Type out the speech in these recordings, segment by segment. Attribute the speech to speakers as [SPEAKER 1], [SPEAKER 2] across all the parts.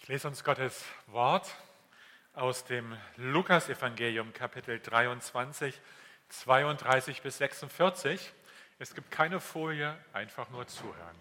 [SPEAKER 1] lese uns Gottes Wort aus dem Lukas-Evangelium, Kapitel 23, 32 bis 46. Es gibt keine Folie, einfach nur zuhören.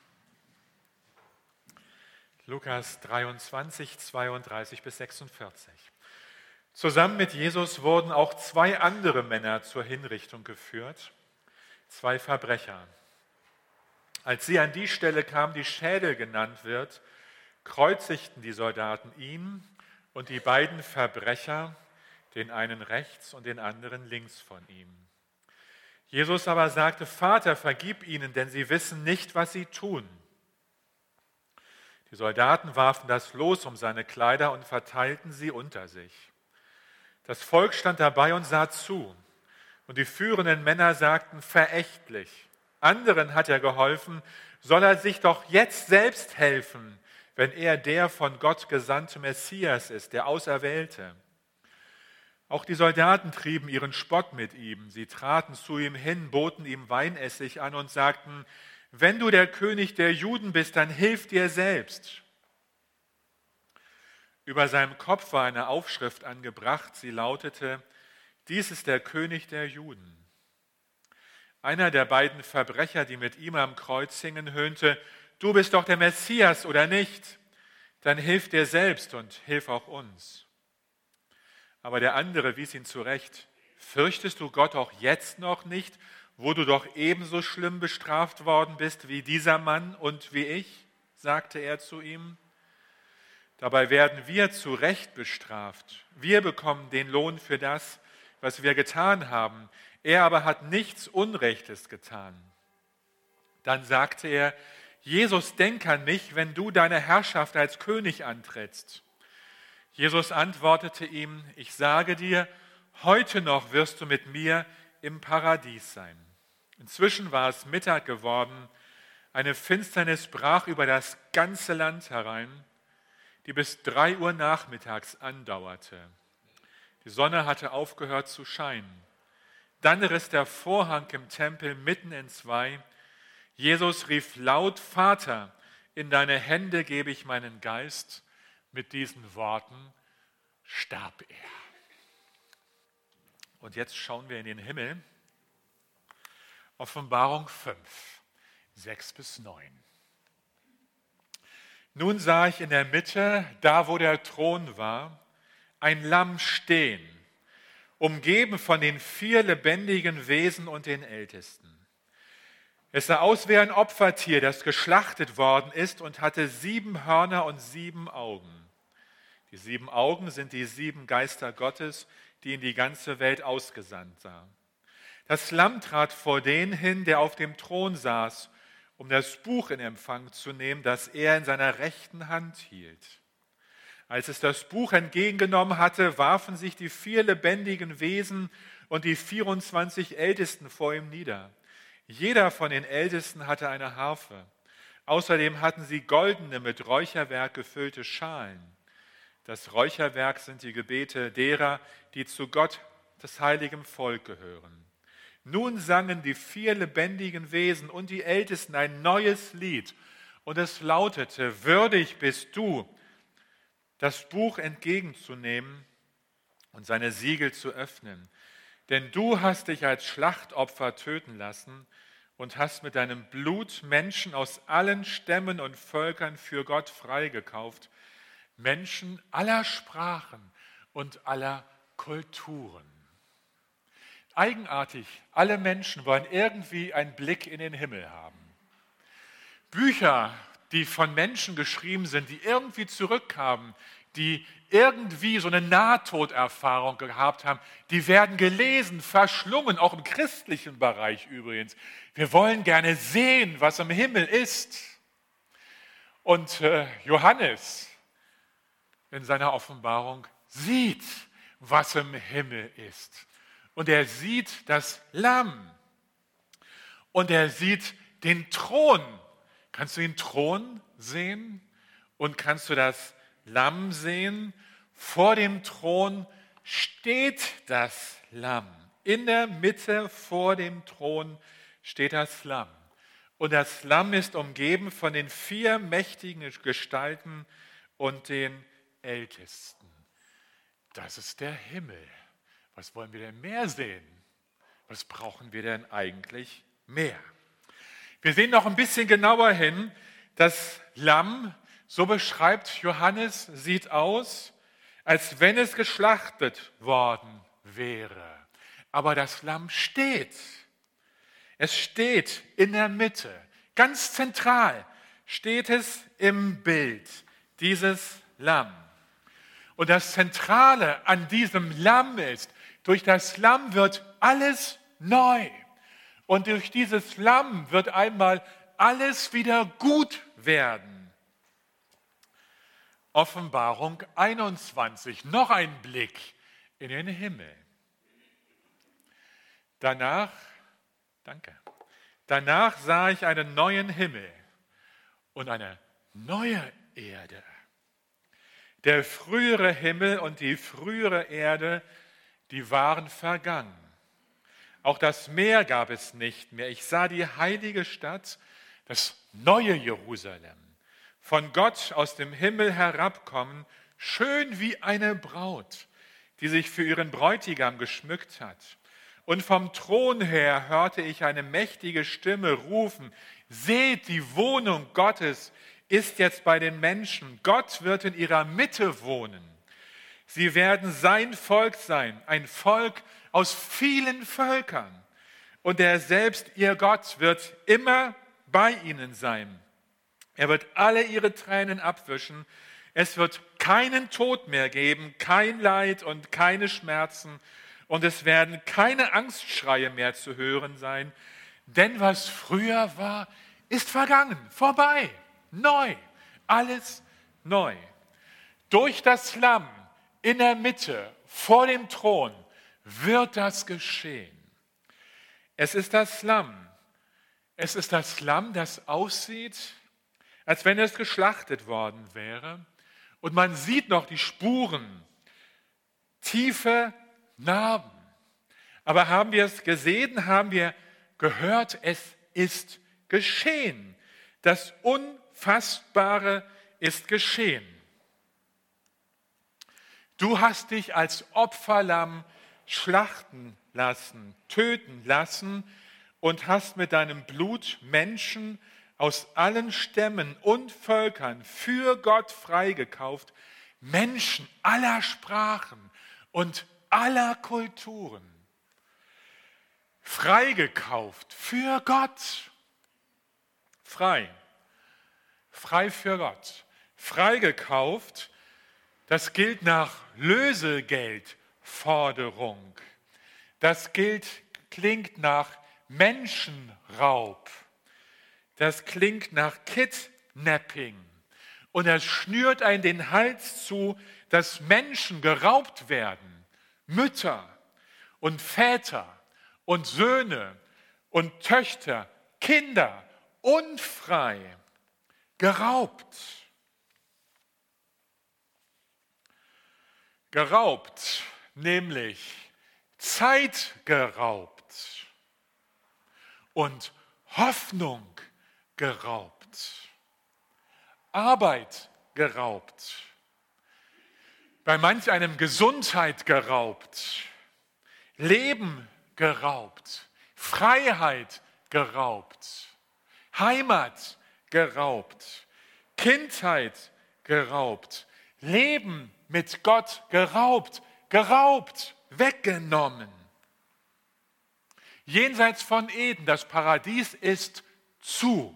[SPEAKER 1] Lukas 23, 32 bis 46. Zusammen mit Jesus wurden auch zwei andere Männer zur Hinrichtung geführt, zwei Verbrecher. Als sie an die Stelle kamen, die Schädel genannt wird, kreuzigten die Soldaten ihn und die beiden Verbrecher, den einen rechts und den anderen links von ihm. Jesus aber sagte: Vater, vergib ihnen, denn sie wissen nicht, was sie tun. Die Soldaten warfen das Los um seine Kleider und verteilten sie unter sich. Das Volk stand dabei und sah zu. Und die führenden Männer sagten verächtlich: Anderen hat er geholfen, soll er sich doch jetzt selbst helfen, wenn er der von Gott gesandte Messias ist, der Auserwählte. Auch die Soldaten trieben ihren Spott mit ihm. Sie traten zu ihm hin, boten ihm Weinessig an und sagten: Wenn du der König der Juden bist, dann hilf dir selbst. Über seinem Kopf war eine Aufschrift angebracht, sie lautete: Dies ist der König der Juden. Einer der beiden Verbrecher, die mit ihm am Kreuz hingen, höhnte: Du bist doch der Messias, oder nicht? Dann hilf dir selbst und hilf auch uns. Aber der andere wies ihn zurecht: Fürchtest du Gott auch jetzt noch nicht, wo du doch ebenso schlimm bestraft worden bist wie dieser Mann und wie ich? Sagte er zu ihm. Dabei werden wir zu Recht bestraft. Wir bekommen den Lohn für das, was wir getan haben. Er aber hat nichts Unrechtes getan. Dann sagte er: Jesus, denk an mich, wenn du deine Herrschaft als König antrittst. Jesus antwortete ihm: Ich sage dir, heute noch wirst du mit mir im Paradies sein. Inzwischen war es Mittag geworden. Eine Finsternis brach über das ganze Land herein, die bis 3 Uhr nachmittags andauerte. Die Sonne hatte aufgehört zu scheinen. Dann riss der Vorhang im Tempel mitten entzwei. Jesus rief laut: Vater, in deine Hände gebe ich meinen Geist. Mit diesen Worten starb er. Und jetzt schauen wir in den Himmel. Offenbarung 5, 6 bis 9. Nun sah ich in der Mitte, da wo der Thron war, ein Lamm stehen, umgeben von den 4 lebendigen Wesen und den Ältesten. Es sah aus wie ein Opfertier, das geschlachtet worden ist und hatte 7 Hörner und 7 Augen. Die 7 Augen sind die 7 Geister Gottes, die in die ganze Welt ausgesandt sah. Das Lamm trat vor den hin, der auf dem Thron saß, um das Buch in Empfang zu nehmen, das er in seiner rechten Hand hielt. Als es das Buch entgegengenommen hatte, warfen sich die 4 lebendigen Wesen und die 24 Ältesten vor ihm nieder. Jeder von den Ältesten hatte eine Harfe. Außerdem hatten sie goldene, mit Räucherwerk gefüllte Schalen. Das Räucherwerk sind die Gebete derer, die zu Gott, das heiligem Volk, gehören. Nun sangen die 4 lebendigen Wesen und die Ältesten ein neues Lied, und es lautete: Würdig bist du, das Buch entgegenzunehmen und seine Siegel zu öffnen. Denn du hast dich als Schlachtopfer töten lassen und hast mit deinem Blut Menschen aus allen Stämmen und Völkern für Gott freigekauft, Menschen aller Sprachen und aller Kulturen. Eigenartig, alle Menschen wollen irgendwie einen Blick in den Himmel haben. Bücher, die von Menschen geschrieben sind, die irgendwie zurückkamen, die irgendwie so eine Nahtoderfahrung gehabt haben, die werden gelesen, verschlungen, auch im christlichen Bereich übrigens. Wir wollen gerne sehen, was im Himmel ist. Und Johannes in seiner Offenbarung sieht, was im Himmel ist. Und er sieht das Lamm. Und er sieht den Thron. Kannst du den Thron sehen? Und kannst du das Lamm sehen? Vor dem Thron steht das Lamm. In der Mitte vor dem Thron steht das Lamm. Und das Lamm ist umgeben von den 4 mächtigen Gestalten und den Ältesten. Das ist der Himmel. Was wollen wir denn mehr sehen? Was brauchen wir denn eigentlich mehr? Wir sehen noch ein bisschen genauer hin. Das Lamm, so beschreibt Johannes, sieht aus, als wenn es geschlachtet worden wäre. Aber das Lamm steht. Es steht in der Mitte. Ganz zentral steht es im Bild, dieses Lamm. Und das Zentrale an diesem Lamm ist, durch das Lamm wird alles neu. Und durch dieses Lamm wird einmal alles wieder gut werden. Offenbarung 21, noch ein Blick in den Himmel. Danach sah ich einen neuen Himmel und eine neue Erde. Der frühere Himmel und die frühere Erde, die waren vergangen. Auch das Meer gab es nicht mehr. Ich sah die heilige Stadt, das neue Jerusalem, von Gott aus dem Himmel herabkommen, schön wie eine Braut, die sich für ihren Bräutigam geschmückt hat. Und vom Thron her hörte ich eine mächtige Stimme rufen: Seht, die Wohnung Gottes ist jetzt bei den Menschen. Gott wird in ihrer Mitte wohnen. Sie werden sein Volk sein, ein Volk aus vielen Völkern. Und er selbst, ihr Gott, wird immer bei ihnen sein. Er wird alle ihre Tränen abwischen. Es wird keinen Tod mehr geben, kein Leid und keine Schmerzen. Und es werden keine Angstschreie mehr zu hören sein. Denn was früher war, ist vergangen, vorbei, neu, alles neu. Durch das Lamm in der Mitte, vor dem Thron, wird das geschehen. Es ist das Lamm. Es ist das Lamm, das aussieht, als wenn es geschlachtet worden wäre. Und man sieht noch die Spuren, tiefe Narben. Aber haben wir es gesehen, haben wir gehört, es ist geschehen. Das Unfassbare ist geschehen. Du hast dich als Opferlamm schlachten lassen, töten lassen und hast mit deinem Blut Menschen aus allen Stämmen und Völkern für Gott freigekauft, Menschen aller Sprachen und aller Kulturen. Freigekauft für Gott. Frei für Gott. Freigekauft, das gilt nach Lösegeldforderung. Das klingt nach Menschenraub. Das klingt nach Kidnapping. Und es schnürt einen den Hals zu, dass Menschen geraubt werden. Mütter und Väter und Söhne und Töchter, Kinder, unfrei, geraubt. Geraubt, nämlich Zeit geraubt und Hoffnung geraubt, Arbeit geraubt, bei manch einem Gesundheit geraubt, Leben geraubt, Freiheit geraubt, Heimat geraubt, Kindheit geraubt, Leben mit Gott geraubt, weggenommen. Jenseits von Eden, das Paradies ist zu.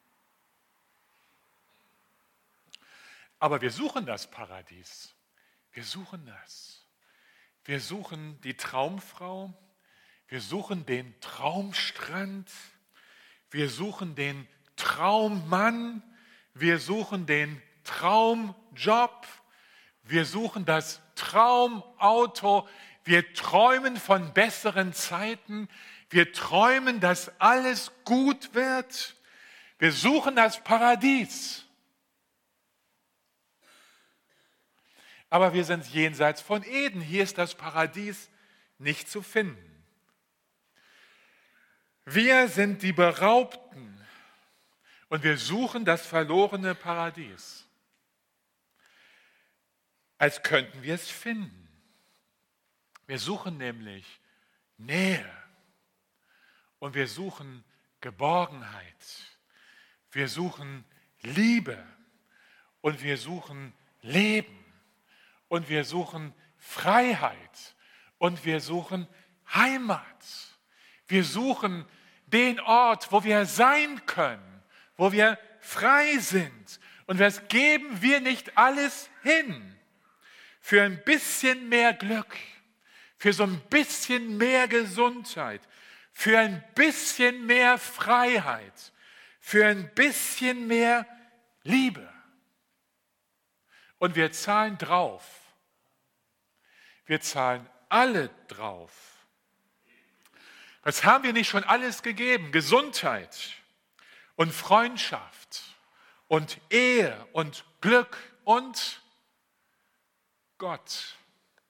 [SPEAKER 1] Aber wir suchen das Paradies. Wir suchen das. Wir suchen die Traumfrau. Wir suchen den Traumstrand. Wir suchen den Traummann. Wir suchen den Traumjob. Wir suchen das Traumauto. Wir träumen von besseren Zeiten. Wir träumen, dass alles gut wird. Wir suchen das Paradies. Aber wir sind jenseits von Eden. Hier ist das Paradies nicht zu finden. Wir sind die Beraubten und wir suchen das verlorene Paradies. als könnten wir es finden. Wir suchen nämlich Nähe und wir suchen Geborgenheit. Wir suchen Liebe und wir suchen Leben und wir suchen Freiheit und wir suchen Heimat. Wir suchen den Ort, wo wir sein können, wo wir frei sind. Und was geben wir nicht alles hin für ein bisschen mehr Glück, für so ein bisschen mehr Gesundheit, für ein bisschen mehr Freiheit, für ein bisschen mehr Liebe. Und wir zahlen drauf. Wir zahlen alle drauf. Was haben wir nicht schon alles gegeben? Gesundheit und Freundschaft und Ehe und Glück und Gott.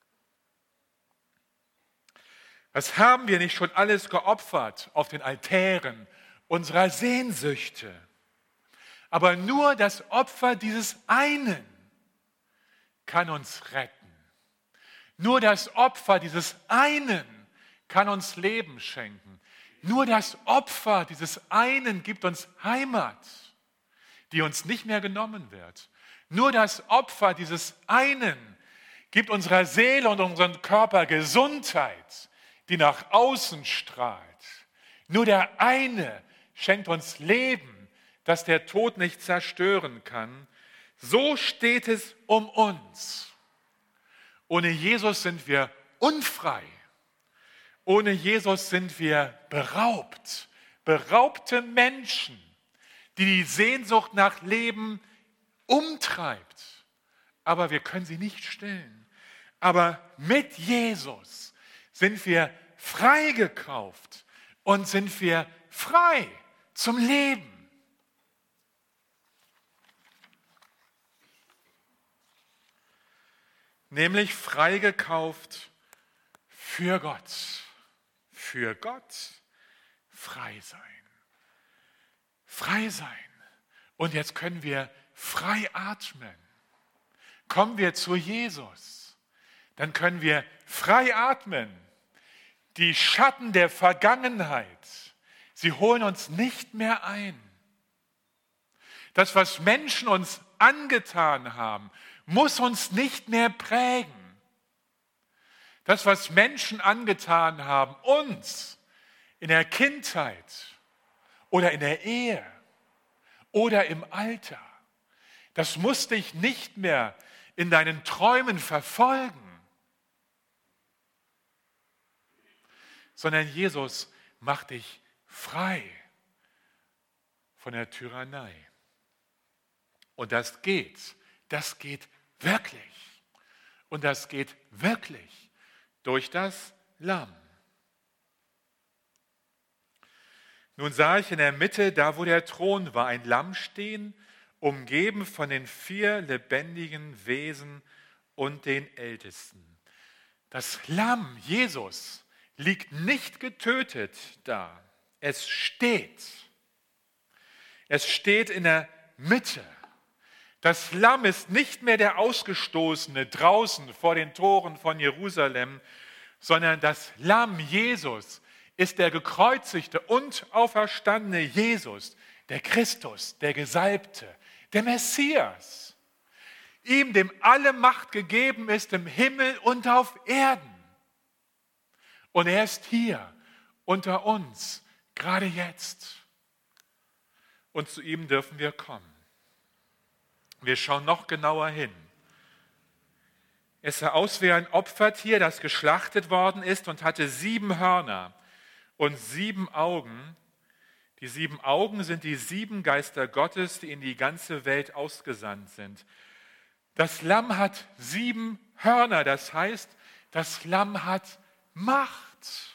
[SPEAKER 1] Was haben wir nicht schon alles geopfert auf den Altären unserer Sehnsüchte? Aber nur das Opfer dieses einen kann uns retten. Nur das Opfer dieses einen kann uns Leben schenken. Nur das Opfer dieses einen gibt uns Heimat, die uns nicht mehr genommen wird. Nur das Opfer dieses einen gibt unserer Seele und unserem Körper Gesundheit, die nach außen strahlt. Nur der eine schenkt uns Leben, das der Tod nicht zerstören kann. So steht es um uns. Ohne Jesus sind wir unfrei. Ohne Jesus sind wir beraubt. Beraubte Menschen, die die Sehnsucht nach Leben umtreibt. Aber wir können sie nicht stillen. Aber mit Jesus sind wir freigekauft und sind wir frei zum Leben. Nämlich freigekauft für Gott. Für Gott frei sein. Frei sein. Und jetzt können wir frei atmen. Kommen wir zu Jesus, dann können wir frei atmen. Die Schatten der Vergangenheit, sie holen uns nicht mehr ein. Das, was Menschen uns angetan haben, muss uns nicht mehr prägen. Das, was Menschen angetan haben, uns in der Kindheit oder in der Ehe oder im Alter, das muss dich nicht mehr in deinen Träumen verfolgen, sondern Jesus macht dich frei von der Tyrannei. Und das geht wirklich. Und das geht wirklich durch das Lamm. Nun sah ich in der Mitte, da wo der Thron war, ein Lamm stehen, umgeben von den 4 lebendigen Wesen und den Ältesten. Das Lamm, Jesus, liegt nicht getötet da. Es steht. Es steht in der Mitte. Das Lamm ist nicht mehr der Ausgestoßene draußen vor den Toren von Jerusalem, sondern das Lamm Jesus ist der gekreuzigte und auferstandene Jesus, der Christus, der Gesalbte, der Messias. Ihm, dem alle Macht gegeben ist im Himmel und auf Erden. Und er ist hier unter uns, gerade jetzt. Und zu ihm dürfen wir kommen. Wir schauen noch genauer hin. Es sah aus wie ein Opfertier, das geschlachtet worden ist und hatte 7 Hörner und 7 Augen. Die 7 Augen sind die 7 Geister Gottes, die in die ganze Welt ausgesandt sind. Das Lamm hat 7 Hörner, das heißt, das Lamm hat Macht,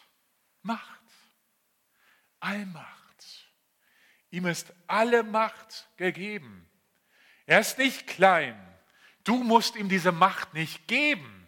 [SPEAKER 1] Allmacht. Ihm ist alle Macht gegeben. Er ist nicht klein. Du musst ihm diese Macht nicht geben.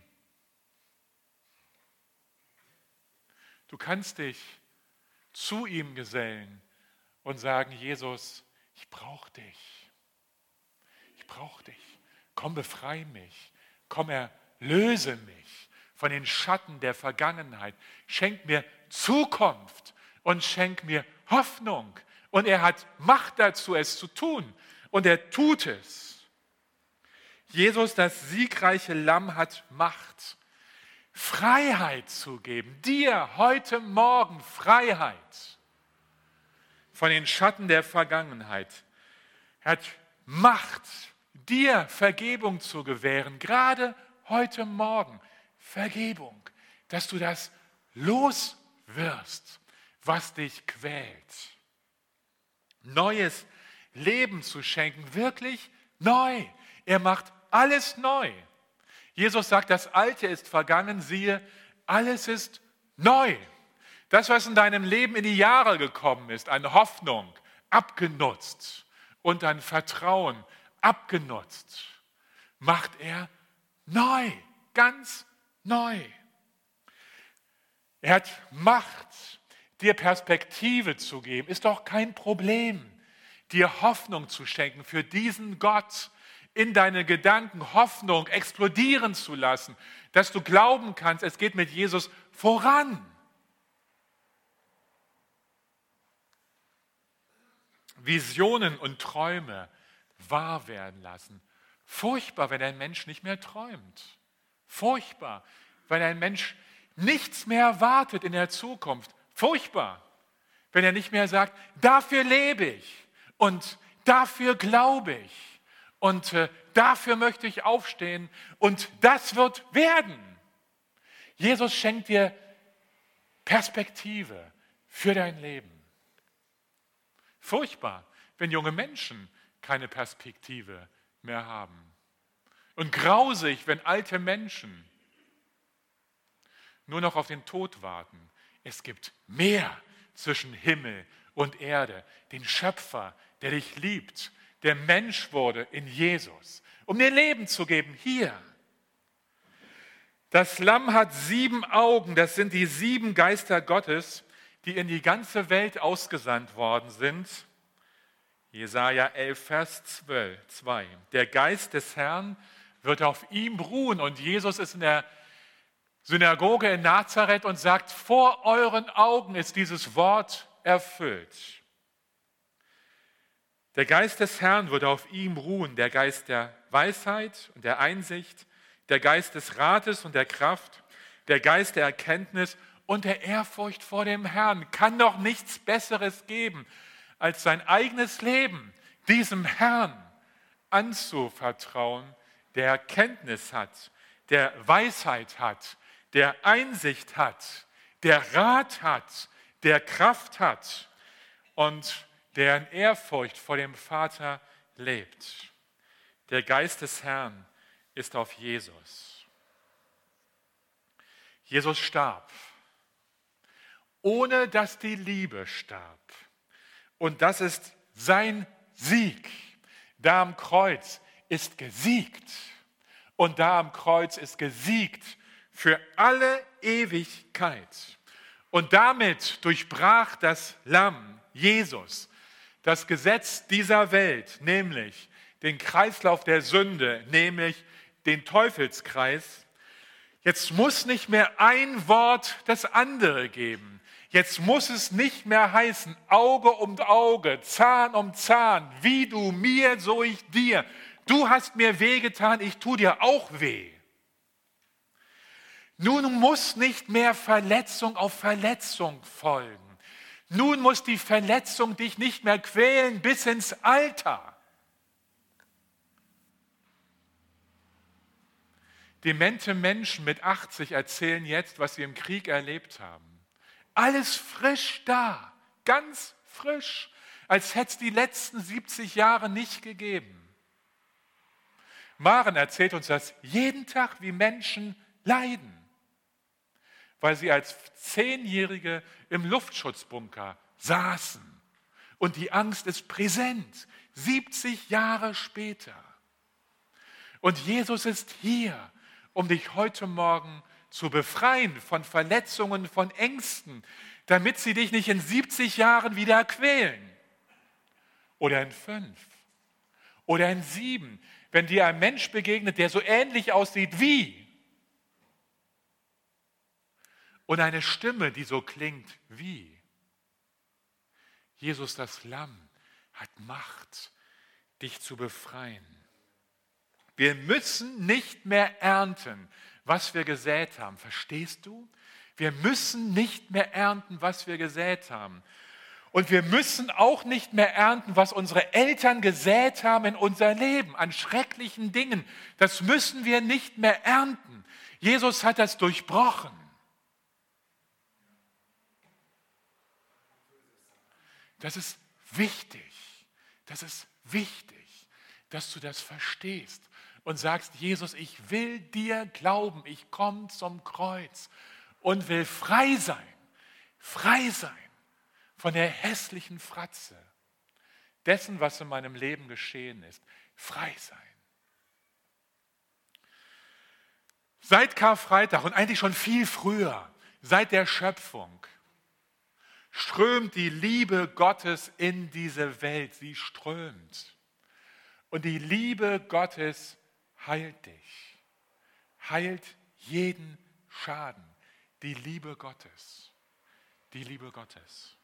[SPEAKER 1] Du kannst dich zu ihm gesellen und sagen, Jesus, ich brauche dich. Ich brauche dich. Komm, befreie mich. komm, erlöse mich von den Schatten der Vergangenheit. Schenk mir Zukunft und schenk mir Hoffnung. Und er hat Macht dazu, es zu tun. Und er tut es. Jesus, das siegreiche Lamm, hat Macht, Freiheit zu geben. Dir heute Morgen Freiheit von den Schatten der Vergangenheit. Er hat Macht, dir Vergebung zu gewähren, gerade heute Morgen. Vergebung, dass du das los wirst, was dich quält. Neues Leben zu schenken, wirklich neu. Er macht alles neu. Jesus sagt, das Alte ist vergangen, siehe, alles ist neu. Das, was in deinem Leben in die Jahre gekommen ist, an Hoffnung, abgenutzt und an Vertrauen, abgenutzt, macht er neu, ganz neu. Er hat Macht, dir Perspektive zu geben, ist doch kein Problem, dir Hoffnung zu schenken für diesen Gott, in deine Gedanken Hoffnung explodieren zu lassen, dass du glauben kannst, es geht mit Jesus voran. Visionen und Träume wahr werden lassen. Furchtbar, wenn ein Mensch nicht mehr träumt. Furchtbar, wenn ein Mensch nichts mehr erwartet in der Zukunft. Furchtbar, wenn er nicht mehr sagt, dafür lebe ich und dafür glaube ich und dafür möchte ich aufstehen und das wird werden. Jesus schenkt dir Perspektive für dein Leben. Furchtbar, wenn junge Menschen keine Perspektive mehr haben. Und grausig, wenn alte Menschen nur noch auf den Tod warten. Es gibt mehr zwischen Himmel und Erde, den Schöpfer, der dich liebt, der Mensch wurde in Jesus, um dir Leben zu geben hier. Das Lamm hat 7 Augen, das sind die 7 Geister Gottes, die in die ganze Welt ausgesandt worden sind. Jesaja 11, Vers 2. Der Geist des Herrn wird auf ihm ruhen. Und Jesus ist in der Synagoge in Nazareth und sagt, vor euren Augen ist dieses Wort erfüllt. Der Geist des Herrn wird auf ihm ruhen, der Geist der Weisheit und der Einsicht, der Geist des Rates und der Kraft, der Geist der Erkenntnis und der Ehrfurcht vor dem Herrn. Kann doch nichts Besseres geben, als sein eigenes Leben diesem Herrn anzuvertrauen, der Erkenntnis hat, der Weisheit hat, der Einsicht hat, der Rat hat, der Kraft hat und der in Ehrfurcht vor dem Vater lebt. Der Geist des Herrn ist auf Jesus. Jesus starb, ohne dass die Liebe starb. Und das ist sein Sieg. Da am Kreuz ist gesiegt. Und da am Kreuz ist gesiegt für alle Ewigkeit. Und damit durchbrach das Lamm, Jesus, das Gesetz dieser Welt, nämlich den Kreislauf der Sünde, nämlich den Teufelskreis. Jetzt muss nicht mehr ein Wort das andere geben. Jetzt muss es nicht mehr heißen, Auge um Auge, Zahn um Zahn, wie du mir, so ich dir. Du hast mir wehgetan, ich tue dir auch weh. Nun muss nicht mehr Verletzung auf Verletzung folgen. Nun muss die Verletzung dich nicht mehr quälen bis ins Alter. Demente Menschen mit 80 erzählen jetzt, was sie im Krieg erlebt haben. Alles frisch da, ganz frisch, als hätte es die letzten 70 Jahre nicht gegeben. Maren erzählt uns das jeden Tag, wie Menschen leiden, weil sie als 10-Jährige im Luftschutzbunker saßen. Und die Angst ist präsent, 70 Jahre später. Und Jesus ist hier, um dich heute Morgen zu befreien von Verletzungen, von Ängsten, damit sie dich nicht in 70 Jahren wieder quälen. Oder in 5. Oder in 7. wenn dir ein Mensch begegnet, der so ähnlich aussieht wie, und eine Stimme, die so klingt wie. Jesus, das Lamm, hat Macht, dich zu befreien. Wir müssen nicht mehr ernten, was wir gesät haben. Verstehst du? Wir müssen nicht mehr ernten, was wir gesät haben. Und wir müssen auch nicht mehr ernten, was unsere Eltern gesät haben in unser Leben, an schrecklichen Dingen. Das müssen wir nicht mehr ernten. Jesus hat das durchbrochen. Das ist wichtig. Das ist wichtig, dass du das verstehst und sagst, Jesus, ich will dir glauben, ich komme zum Kreuz und will frei sein von der hässlichen Fratze dessen, was in meinem Leben geschehen ist, frei sein. Seit Karfreitag und eigentlich schon viel früher, seit der Schöpfung, strömt die Liebe Gottes in diese Welt. Sie strömt. Und die Liebe Gottes heilt dich. Heilt jeden Schaden. Die Liebe Gottes. Die Liebe Gottes.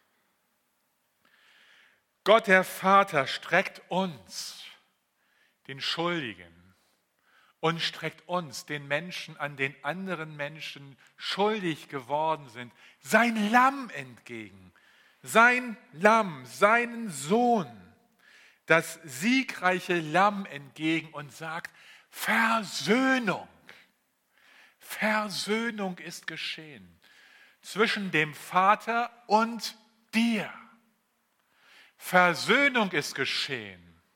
[SPEAKER 1] Gott der Vater streckt uns, den Schuldigen, und streckt uns, den Menschen, an den anderen Menschen schuldig geworden sind, sein Lamm entgegen. Sein Lamm, seinen Sohn, das siegreiche Lamm entgegen und sagt, Versöhnung. Versöhnung ist geschehen zwischen dem Vater und dir. Versöhnung ist geschehen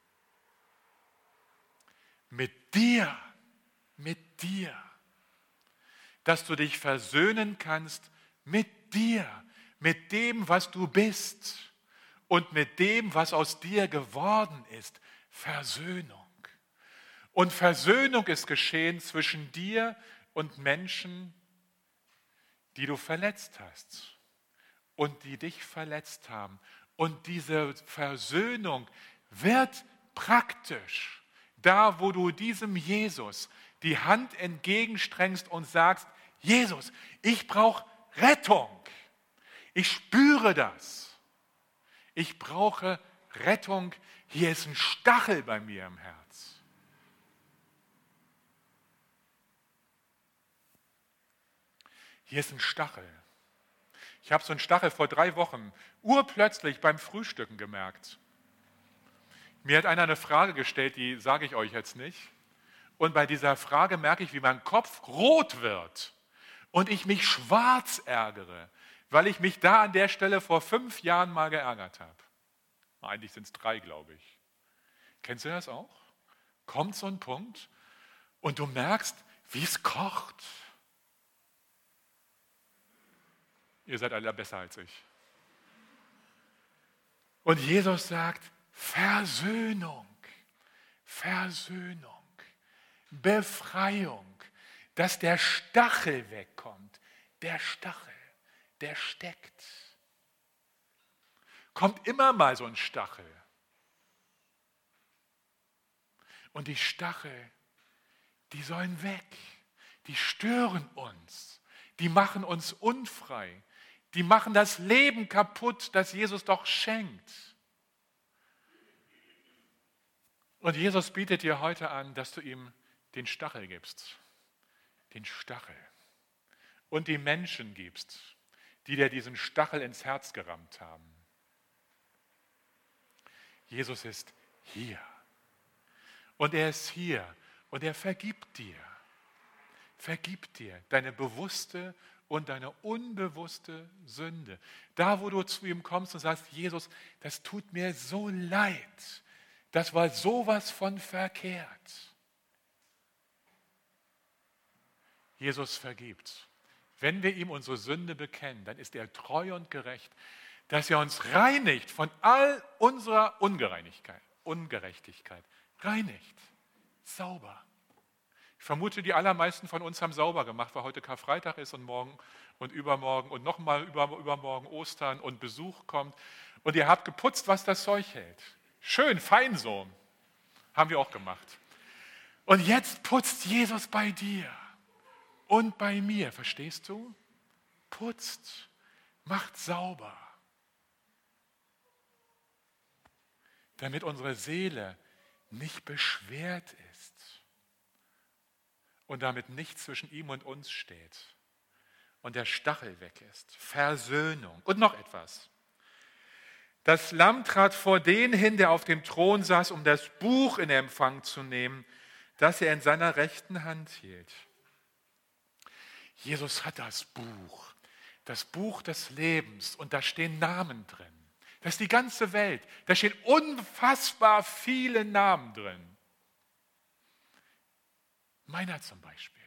[SPEAKER 1] mit dir. Mit dir, dass du dich versöhnen kannst mit dir, mit dem, was du bist und mit dem, was aus dir geworden ist. Versöhnung. Und Versöhnung ist geschehen zwischen dir und Menschen, die du verletzt hast und die dich verletzt haben. Und diese Versöhnung wird praktisch, da wo du diesem Jesus die Hand entgegenstrengst und sagst, Jesus, ich brauche Rettung. Ich spüre das. Ich brauche Rettung. Hier ist ein Stachel bei mir im Herz. Hier ist ein Stachel. Ich habe so einen Stachel vor 3 Wochen urplötzlich beim Frühstücken gemerkt. Mir hat einer eine Frage gestellt, die sage ich euch jetzt nicht. Und bei dieser Frage merke ich, wie mein Kopf rot wird und ich mich schwarz ärgere, weil ich mich da an der Stelle vor 5 Jahren mal geärgert habe. Eigentlich sind es 3, glaube ich. Kennst du das auch? Kommt so ein Punkt und du merkst, wie es kocht. Ihr seid alle besser als ich. Und Jesus sagt, Versöhnung, Versöhnung. Befreiung, dass der Stachel wegkommt. Der Stachel, der steckt. Kommt immer mal so ein Stachel. Und die Stachel, die sollen weg. Die stören uns. Die machen uns unfrei. Die machen das Leben kaputt, das Jesus doch schenkt. Und Jesus bietet dir heute an, dass du ihm den Stachel gibst, den Stachel, und die Menschen gibst, die dir diesen Stachel ins Herz gerammt haben. Jesus ist hier und er ist hier und er vergibt dir deine bewusste und deine unbewusste Sünde. Da, wo du zu ihm kommst und sagst, Jesus, das tut mir so leid, das war sowas von verkehrt. Jesus vergibt. Wenn wir ihm unsere Sünde bekennen, dann ist er treu und gerecht, dass er uns reinigt von all unserer Ungerechtigkeit. Reinigt. Sauber. Ich vermute, die allermeisten von uns haben sauber gemacht, weil heute Karfreitag ist und morgen und übermorgen und nochmal übermorgen Ostern und Besuch kommt. Und ihr habt geputzt, was das Zeug hält. Schön, fein so. Haben wir auch gemacht. Und jetzt putzt Jesus bei dir und bei mir, verstehst du? Putzt, macht sauber, damit unsere Seele nicht beschwert ist und damit nichts zwischen ihm und uns steht und der Stachel weg ist. Versöhnung. Und noch etwas. Das Lamm trat vor den hin, der auf dem Thron saß, um das Buch in Empfang zu nehmen, das er in seiner rechten Hand hielt. Jesus hat das Buch des Lebens, und da stehen Namen drin. Das ist die ganze Welt. Da stehen unfassbar viele Namen drin. Meiner zum Beispiel.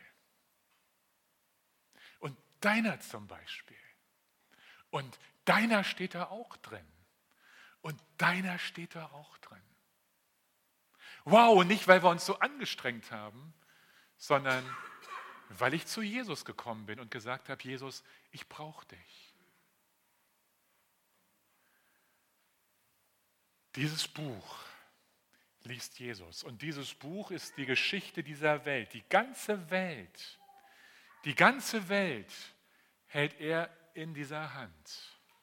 [SPEAKER 1] Und deiner zum Beispiel. Und deiner steht da auch drin. Und deiner steht da auch drin. Wow, nicht weil wir uns so angestrengt haben, sondern weil ich zu Jesus gekommen bin und gesagt habe, Jesus, ich brauche dich. Dieses Buch liest Jesus, und dieses Buch ist die Geschichte dieser Welt. Die ganze Welt hält er in dieser Hand.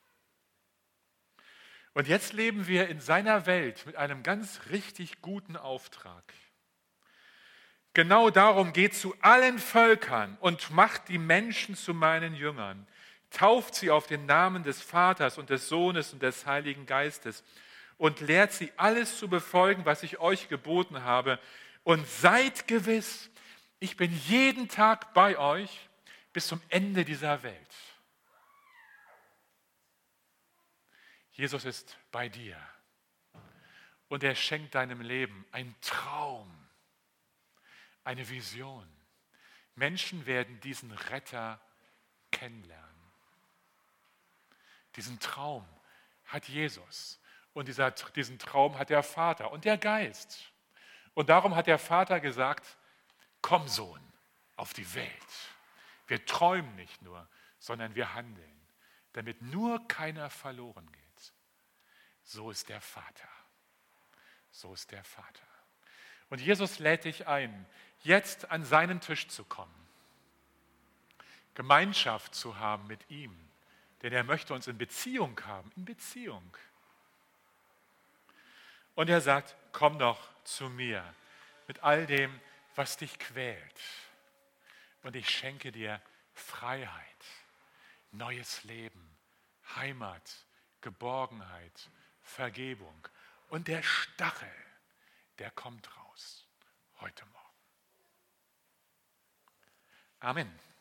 [SPEAKER 1] Und jetzt leben wir in seiner Welt mit einem ganz richtig guten Auftrag. Genau darum: geht zu allen Völkern und macht die Menschen zu meinen Jüngern. Tauft sie auf den Namen des Vaters und des Sohnes und des Heiligen Geistes und lehrt sie, alles zu befolgen, was ich euch geboten habe. Und seid gewiss, ich bin jeden Tag bei euch bis zum Ende dieser Welt. Jesus ist bei dir und er schenkt deinem Leben einen Traum, eine Vision. Menschen werden diesen Retter kennenlernen. Diesen Traum hat Jesus und diesen Traum hat der Vater und der Geist. Und darum hat der Vater gesagt, komm Sohn auf die Welt. Wir träumen nicht nur, sondern wir handeln, damit nur keiner verloren geht. So ist der Vater. So ist der Vater. Und Jesus lädt dich ein, jetzt an seinen Tisch zu kommen, Gemeinschaft zu haben mit ihm, denn er möchte uns in Beziehung haben, in Beziehung. Und er sagt, komm doch zu mir mit all dem, was dich quält. Und ich schenke dir Freiheit, neues Leben, Heimat, Geborgenheit, Vergebung. Und der Stachel, der kommt raus heute Morgen. Amen.